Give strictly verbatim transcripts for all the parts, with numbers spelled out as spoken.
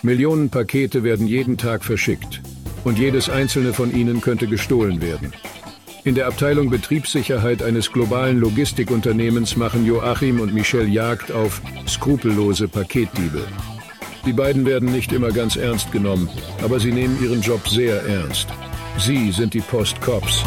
Millionen Pakete werden jeden Tag verschickt. Und jedes einzelne von ihnen könnte gestohlen werden. In der Abteilung Betriebssicherheit eines globalen Logistikunternehmens machen Joachim und Michelle Jagd auf skrupellose Paketdiebe. Die beiden werden nicht immer ganz ernst genommen, aber sie nehmen ihren Job sehr ernst. Sie sind die Post-Cops.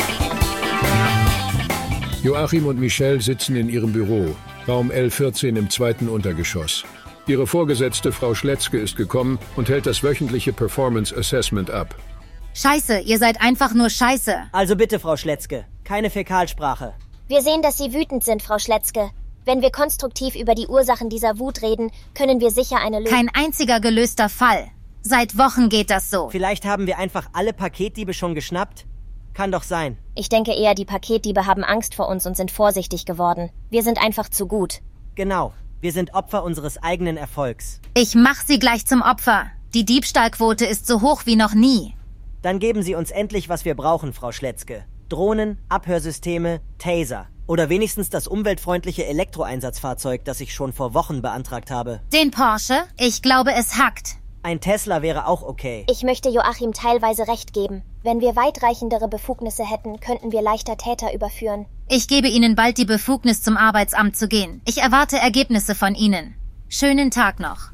Joachim und Michelle sitzen in ihrem Büro, Raum L vierzehn im zweiten Untergeschoss. Ihre Vorgesetzte Frau Schletzke ist gekommen und hält das wöchentliche Performance Assessment ab. Scheiße, ihr seid einfach nur Scheiße. Also bitte, Frau Schletzke, keine Fäkalsprache. Wir sehen, dass Sie wütend sind, Frau Schletzke. Wenn wir konstruktiv über die Ursachen dieser Wut reden, können wir sicher eine Lösung... Kein einziger gelöster Fall. Seit Wochen geht das so. Vielleicht haben wir einfach alle Paketdiebe schon geschnappt? Kann doch sein. Ich denke eher, die Paketdiebe haben Angst vor uns und sind vorsichtig geworden. Wir sind einfach zu gut. Genau. Wir sind Opfer unseres eigenen Erfolgs. Ich mach sie gleich zum Opfer. Die Diebstahlquote ist so hoch wie noch nie. Dann geben Sie uns endlich, was wir brauchen, Frau Schletzke. Drohnen, Abhörsysteme, Taser. Oder wenigstens das umweltfreundliche Elektroeinsatzfahrzeug, das ich schon vor Wochen beantragt habe. Den Porsche? Ich glaube, es hackt. Ein Tesla wäre auch okay. Ich möchte Joachim teilweise recht geben. Wenn wir weitreichendere Befugnisse hätten, könnten wir leichter Täter überführen. Ich gebe Ihnen bald die Befugnis, zum Arbeitsamt zu gehen. Ich erwarte Ergebnisse von Ihnen. Schönen Tag noch.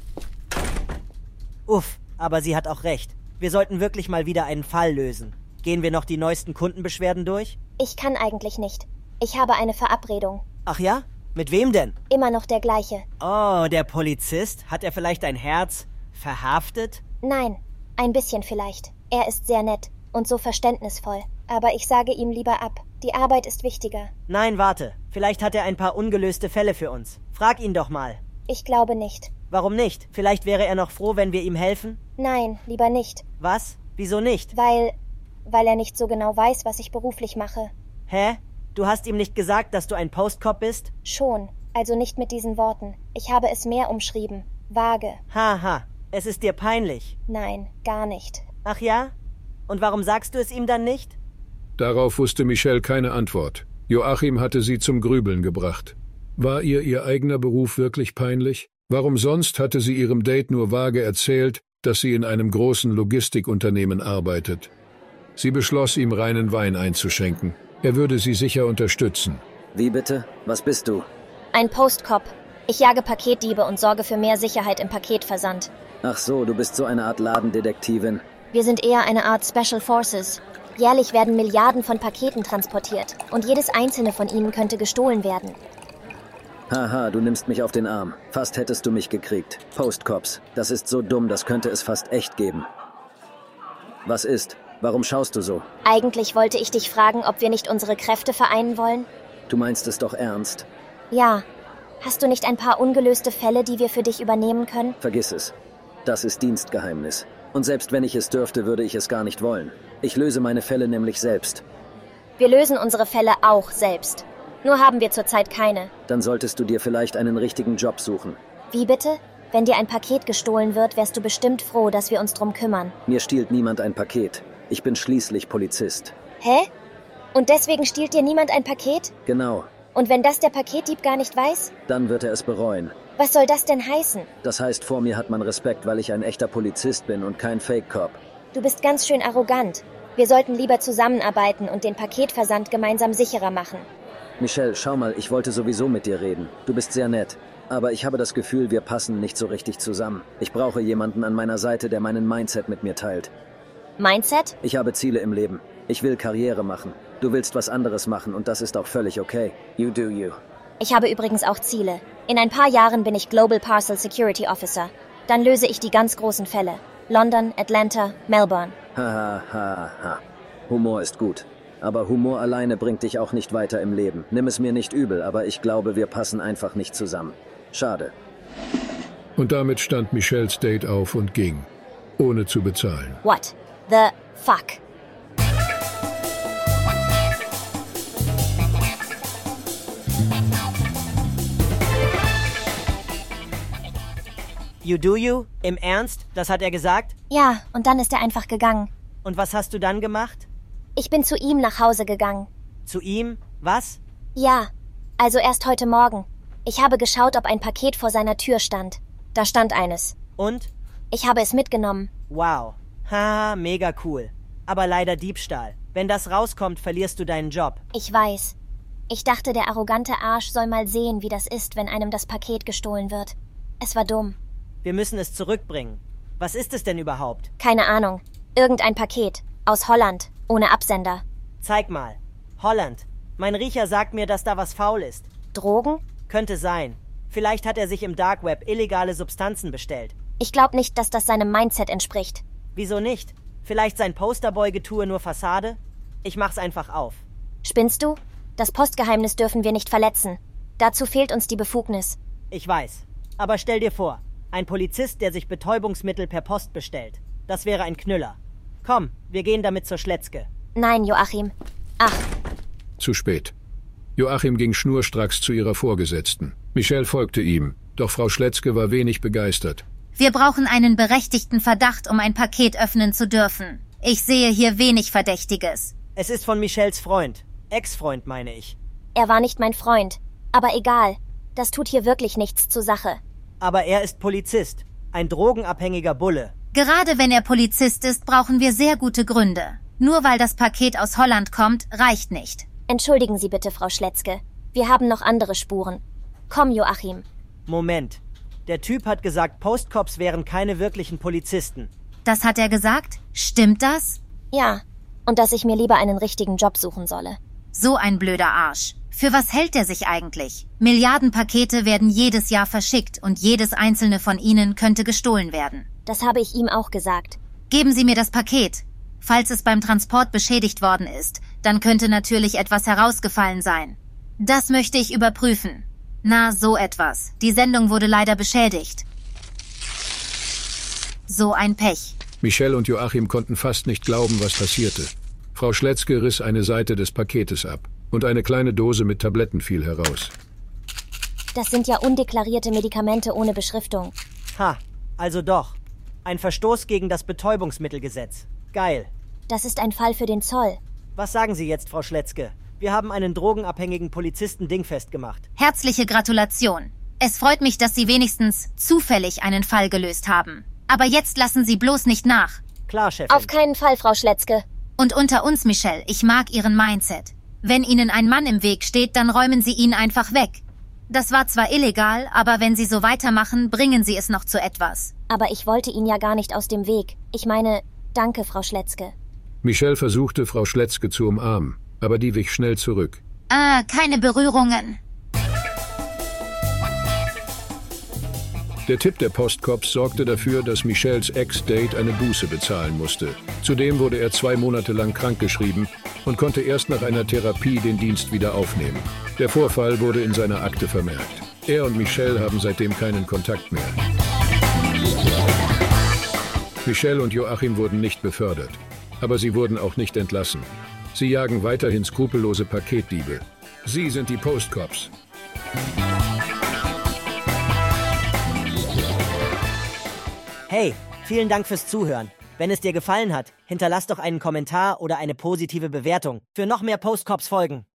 Uff, aber sie hat auch recht. Wir sollten wirklich mal wieder einen Fall lösen. Gehen wir noch die neuesten Kundenbeschwerden durch? Ich kann eigentlich nicht. Ich habe eine Verabredung. Ach ja? Mit wem denn? Immer noch der gleiche. Oh, der Polizist? Hat er vielleicht ein Herz verhaftet? Nein, ein bisschen vielleicht. Er ist sehr nett und so verständnisvoll. Aber ich sage ihm lieber ab. Die Arbeit ist wichtiger. Nein, warte. Vielleicht hat er ein paar ungelöste Fälle für uns. Frag ihn doch mal. Ich glaube nicht. Warum nicht? Vielleicht wäre er noch froh, wenn wir ihm helfen? Nein, lieber nicht. Was? Wieso nicht? Weil... weil er nicht so genau weiß, was ich beruflich mache. Hä? Du hast ihm nicht gesagt, dass du ein Postcop bist? Schon. Also nicht mit diesen Worten. Ich habe es mehr umschrieben. Vage. Haha. Es ist dir peinlich. Nein, gar nicht. Ach ja? Und warum sagst du es ihm dann nicht? Darauf wusste Michelle keine Antwort. Joachim hatte sie zum Grübeln gebracht. War ihr ihr eigener Beruf wirklich peinlich? Warum sonst hatte sie ihrem Date nur vage erzählt, dass sie in einem großen Logistikunternehmen arbeitet? Sie beschloss, ihm reinen Wein einzuschenken. Er würde sie sicher unterstützen. Wie bitte? Was bist du? Ein Postcop. Ich jage Paketdiebe und sorge für mehr Sicherheit im Paketversand. Ach so, du bist so eine Art Ladendetektivin. Wir sind eher eine Art Special Forces. Jährlich werden Milliarden von Paketen transportiert und jedes einzelne von ihnen könnte gestohlen werden. Haha, du nimmst mich auf den Arm. Fast hättest du mich gekriegt. Postcops. Das ist so dumm, das könnte es fast echt geben. Was ist? Warum schaust du so? Eigentlich wollte ich dich fragen, ob wir nicht unsere Kräfte vereinen wollen. Du meinst es doch ernst? Ja. Hast du nicht ein paar ungelöste Fälle, die wir für dich übernehmen können? Vergiss es. Das ist Dienstgeheimnis. Und selbst wenn ich es dürfte, würde ich es gar nicht wollen. Ich löse meine Fälle nämlich selbst. Wir lösen unsere Fälle auch selbst. Nur haben wir zurzeit keine. Dann solltest du dir vielleicht einen richtigen Job suchen. Wie bitte? Wenn dir ein Paket gestohlen wird, wärst du bestimmt froh, dass wir uns drum kümmern. Mir stiehlt niemand ein Paket. Ich bin schließlich Polizist. Hä? Und deswegen stiehlt dir niemand ein Paket? Genau. Und wenn das der Paketdieb gar nicht weiß? Dann wird er es bereuen. Was soll das denn heißen? Das heißt, vor mir hat man Respekt, weil ich ein echter Polizist bin und kein Fake-Cop. Du bist ganz schön arrogant. Wir sollten lieber zusammenarbeiten und den Paketversand gemeinsam sicherer machen. Michelle, schau mal, ich wollte sowieso mit dir reden. Du bist sehr nett. Aber ich habe das Gefühl, wir passen nicht so richtig zusammen. Ich brauche jemanden an meiner Seite, der meinen Mindset mit mir teilt. Mindset? Ich habe Ziele im Leben. Ich will Karriere machen. Du willst was anderes machen und das ist auch völlig okay. You do you. Ich habe übrigens auch Ziele. In ein paar Jahren bin ich Global Parcel Security Officer. Dann löse ich die ganz großen Fälle. London, Atlanta, Melbourne. Ha, ha, ha, ha. Humor ist gut. Aber Humor alleine bringt dich auch nicht weiter im Leben. Nimm es mir nicht übel, aber ich glaube, wir passen einfach nicht zusammen. Schade. Und damit stand Michelles Date auf und ging, ohne zu bezahlen. What the fuck? You do you? Im Ernst? Das hat er gesagt? Ja, und dann ist er einfach gegangen. Und was hast du dann gemacht? Ich bin zu ihm nach Hause gegangen. Zu ihm? Was? Ja, also erst heute Morgen. Ich habe geschaut, ob ein Paket vor seiner Tür stand. Da stand eines. Und? Ich habe es mitgenommen. Wow. Haha, mega cool. Aber leider Diebstahl. Wenn das rauskommt, verlierst du deinen Job. Ich weiß. Ich dachte, der arrogante Arsch soll mal sehen, wie das ist, wenn einem das Paket gestohlen wird. Es war dumm. Wir müssen es zurückbringen. Was ist es denn überhaupt? Keine Ahnung. Irgendein Paket. Aus Holland. Ohne Absender. Zeig mal. Holland. Mein Riecher sagt mir, dass da was faul ist. Drogen? Könnte sein. Vielleicht hat er sich im Dark Web illegale Substanzen bestellt. Ich glaube nicht, dass das seinem Mindset entspricht. Wieso nicht? Vielleicht sein Posterboy-Getue nur Fassade? Ich mach's einfach auf. Spinnst du? Das Postgeheimnis dürfen wir nicht verletzen. Dazu fehlt uns die Befugnis. Ich weiß. Aber stell dir vor, ein Polizist, der sich Betäubungsmittel per Post bestellt. Das wäre ein Knüller. Komm, wir gehen damit zur Schletzke. Nein, Joachim. Ach. Zu spät. Joachim ging schnurstracks zu ihrer Vorgesetzten. Michelle folgte ihm, doch Frau Schletzke war wenig begeistert. Wir brauchen einen berechtigten Verdacht, um ein Paket öffnen zu dürfen. Ich sehe hier wenig Verdächtiges. Es ist von Michelles Freund. Ex-Freund, meine ich. Er war nicht mein Freund. Aber egal. Das tut hier wirklich nichts zur Sache. Aber er ist Polizist. Ein drogenabhängiger Bulle. Gerade wenn er Polizist ist, brauchen wir sehr gute Gründe. Nur weil das Paket aus Holland kommt, reicht nicht. Entschuldigen Sie bitte, Frau Schletzke. Wir haben noch andere Spuren. Komm, Joachim. Moment. Der Typ hat gesagt, Postcops wären keine wirklichen Polizisten. Das hat er gesagt? Stimmt das? Ja. Und dass ich mir lieber einen richtigen Job suchen solle. So ein blöder Arsch. Für was hält er sich eigentlich? Milliarden Pakete werden jedes Jahr verschickt und jedes einzelne von ihnen könnte gestohlen werden. Das habe ich ihm auch gesagt. Geben Sie mir das Paket. Falls es beim Transport beschädigt worden ist, dann könnte natürlich etwas herausgefallen sein. Das möchte ich überprüfen. Na, so etwas. Die Sendung wurde leider beschädigt. So ein Pech. Michelle und Joachim konnten fast nicht glauben, was passierte. Frau Schletzke riss eine Seite des Paketes ab und eine kleine Dose mit Tabletten fiel heraus. Das sind ja undeklarierte Medikamente ohne Beschriftung. Ha, also doch. Ein Verstoß gegen das Betäubungsmittelgesetz. Geil. Das ist ein Fall für den Zoll. Was sagen Sie jetzt, Frau Schletzke? Wir haben einen drogenabhängigen Polizisten dingfest gemacht. Herzliche Gratulation. Es freut mich, dass Sie wenigstens zufällig einen Fall gelöst haben. Aber jetzt lassen Sie bloß nicht nach. Klar, Chefin. Auf keinen Fall, Frau Schletzke. Und unter uns, Michelle, ich mag Ihren Mindset. Wenn Ihnen ein Mann im Weg steht, dann räumen Sie ihn einfach weg. Das war zwar illegal, aber wenn Sie so weitermachen, bringen Sie es noch zu etwas. Aber ich wollte ihn ja gar nicht aus dem Weg. Ich meine, danke, Frau Schletzke. Michelle versuchte, Frau Schletzke zu umarmen, aber die wich schnell zurück. Ah, keine Berührungen. Der Tipp der Postcops sorgte dafür, dass Michelles Ex-Date eine Buße bezahlen musste. Zudem wurde er zwei Monate lang krankgeschrieben und konnte erst nach einer Therapie den Dienst wieder aufnehmen. Der Vorfall wurde in seiner Akte vermerkt. Er und Michelle haben seitdem keinen Kontakt mehr. Michelle und Joachim wurden nicht befördert, aber sie wurden auch nicht entlassen. Sie jagen weiterhin skrupellose Paketdiebe. Sie sind die Postcops. Hey, vielen Dank fürs Zuhören. Wenn es dir gefallen hat, hinterlass doch einen Kommentar oder eine positive Bewertung für noch mehr Postcops-Folgen.